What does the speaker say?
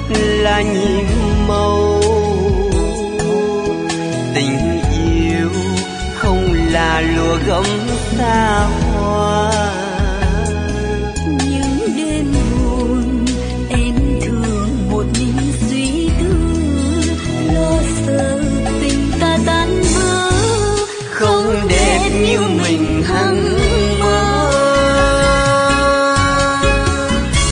là nhiệm màu. Tình yêu không là lụa gấm xa hoa. Những đêm